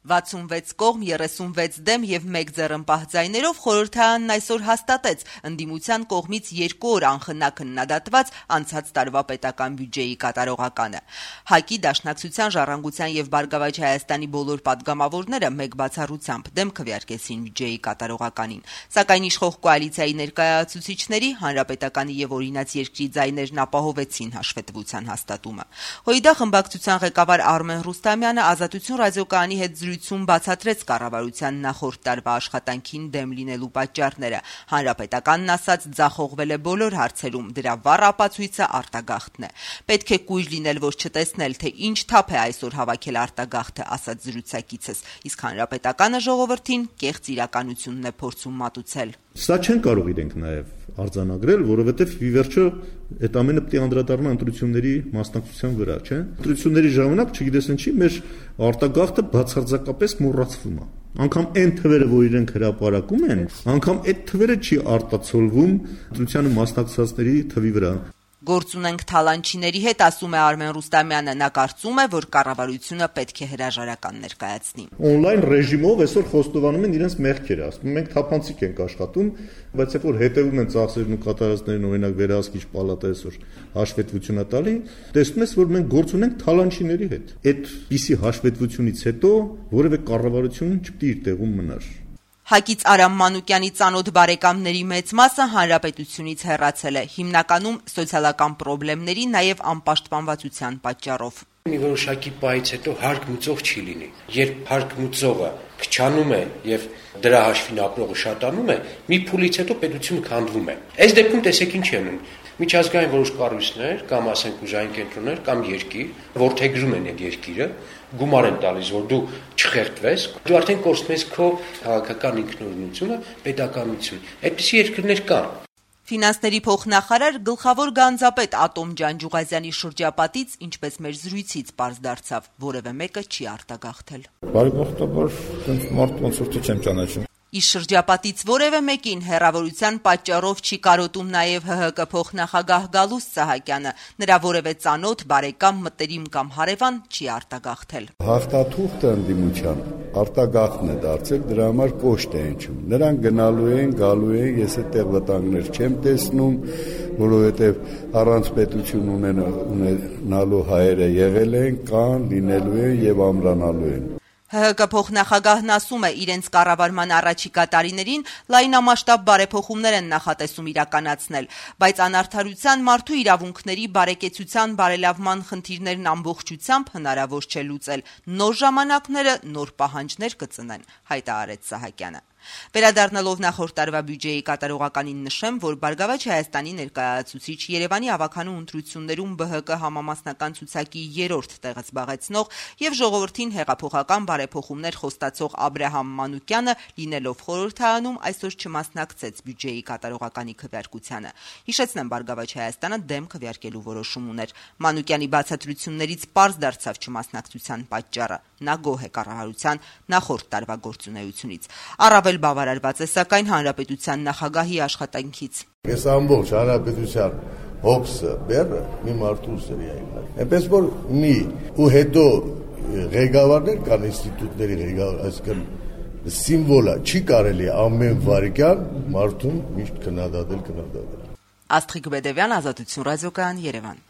66 կողմ, 36 դեմ եւ 1 ձեռնպահ ձայներով խորհրդարանն այսօր հաստատեց ընդդիմության կողմից 2 օր անխնա քննադատված անցած տարվա պետական բյուջեի կատարողականը։ ՀԱԿ-ի, Դաշնակցության, Ժառանգության եւ Բարգավաճ Հայաստանի բոլոր պատգամավորները մեկ բացառությամբ դեմ քվեարկեցին բյուջեի կատարողականին, սակայն իշխող կոալիցիայի ներկայացուցիչների, Հանրապետականի եւ Օրինաց երկրի ձայներն ապահովեցին հաշվետվության հաստատումը։ ՀՅԴ խմբակցության ղեկավար Արմեն Ռուստամյանը Ազատություն ռադիոկայանի հետ զրույցում բացատրեց կառավարության նախորդ տարվա աշխատանքին դեմ լինելու պատճառները։ Հանրապետականն ասաց, ձախողվել է բոլոր հարցերում, դրա վառ ապացույցը արտագաղթն է։ Պետք է կույր լինել, որ չտեսնել, թե ինչ թափ է այսօր հավաքել արտագաղթը, ասաց զրուցակիցս, իսկ Հանրապետականը ժողովրդին կեղծ իրականությունն է փորձում մատուցել։ Սա չեն կարող իրենք նաև արձանագրել, որովհետև ի վերջո այդ ամենը պետք է անդրադառնա ընտրությունների մասնակցության վրա, չէ՞։ Ընտրությունների ժամանակ, չգիտես ինչի, մեր արտագաղթը բացարձակապես մոռացվում է։ Անկամ այն թվերը, որ իրենք հրապարակում են, անկամ այդ թվերը չի արտացոլվում ընտրությանը մասնակցվածների թվի վրա։ Գործ ունենք թալանչիների հետ, ասում է Արմեն Ռուստամյանը, նա կարծում է, որ կառավարությունը պետք է հրաժարական ներկայացնի։ Օնլայն ռեժիմով այսօր խոստովանում են իրենց մեղքերը, ասում մենք թափանցիկ ենք աշխատում, բայց երբ որ հետևում են ծախսերն ու կատարածներն, օրինակ վերահսկիչ պալատը այսօր հաշվետվություն է տալի, տեսնում ես, որ մենք գործ ունենք թալանչիների հետ։ Այդպիսի հաշվետվությունից հետո որևէ կառավարություն չպետք է իր տեղում մնար։ ՀԱԿ-ից Արամ Մանուկյանի ծանոթ բարեկամների մեծ մասը հանրապետությունից հեռացել է, հիմնականում սոցիալական խնդիրների, նաև անպաշտպանվածության պատճառով։ Մի որոշակի պահից հետո հարկ մուծող չի լինի։ Երբ հարկ մուծողը փչանում է եւ դրա հաշվին ապրողը շատանում է, մի փուլից հետո պետությունը քանդվում է։ Այս դեպքում տեսեք ինչ է անում։ Միջազգային որոշ կառույցներ կամ ասենք ուժային կենտրոններ կամ երկիր որդեգրում են այդ երկիրը, գումար են տալիս, որ դու չխեղդվես, դու արդեն կորցնում ես քո քաղաքական ինքնուրույնությունը, պետականություն։ Այդպիսի երկրներ կան։ Ֆինանսների փոխնախարար գլխավոր գանձապետ Ատոմ Ջանջուղազյանի շրջապատից, ինչպես մեր զրույցից պարզ դարձավ, որևէ մեկը չի արտագաղթել։ Բարեբախտաբար, մարդ ոնց որ չեմ ճանաչում։ Իս շրջապատից որևէ մեկին հեռավորության պատճառով չի կարոտում նաև ՀՀԿ փոխնախագահ Գալուստ Սահակյանը, նրա որևէ ծանոթ, բարեկամ, մտերիմ կամ հարևան չի արտագաղթել։ Հաղթաթուղթը ընդդիմության արտագաղթն է դարձել, դրա համար կոշտ է հնչում։ Նրանք գնալու են, գալու են, ես այդտեղ վտանգներ չեմ տեսնում, որովհետև առանց պետություն ունենալու հայերը եղել են, կան, լինելու են եւ ամրանալու են։ ՀՀԿ փոխնախագահն ասում է, իրենց կառավարման առաջիկա տարիներին լայնամասշտաբ բարեփոխումներ են նախատեսում իրականացնել, բայց անարդարության, մարդու իրավունքների, բարեկեցության, բարելավման խնդիրներն ամբողջությամբ հնարավոր չէ լուծել։ Նոր ժամանակները նոր պահանջներ կծնեն, հայտարարեց Սահակյանը։ Վերադառնալով նախորդ տարվա բյուջեի կատարողականին նշեմ, որ Բարգավաճ Հայաստանի ներկայացուցիչ Երևանի ավականու ընտրություններում ԲՀԿ համամասնական ցուցակի 3-րդ տեղը զբաղեցնող եւ ժողովրդին հեղափոխական բարեփոխումներ խոստացող Աբրահամ Մանուկյանը, լինելով խորհրդարանում, այսօր չմասնակցեց բյուջեի կատարողականի քվեարկությանը։ Հիշեցնեմ, Բարգավաճ Հայաստանը դեմ քվեարկելու որոշում ուներ։ Մանուկյանի բացատրություններից պարզ դարձավ չմասնակցության պատճառը։ Նա գոհ է կառավարության նախորդ տարվա գործունեությունից։ Առավել բավարարված է սակայն հանրապետության նախագահի աշխատանքից։ Ես ամբողջ հանրապետության հոգսը բերը մի մարդու սրի այլ։ Այնպես որ մի ու հետո ղեկավարներ կան ինստիտուտների ղեկավար, այսինքն սիմվոլա չի կարելի ամեն վարքյան մարդուն միշտ քննադատել։ Աստղիկ Բեդևյան, Ազատություն ռադիոկայան, Երևան։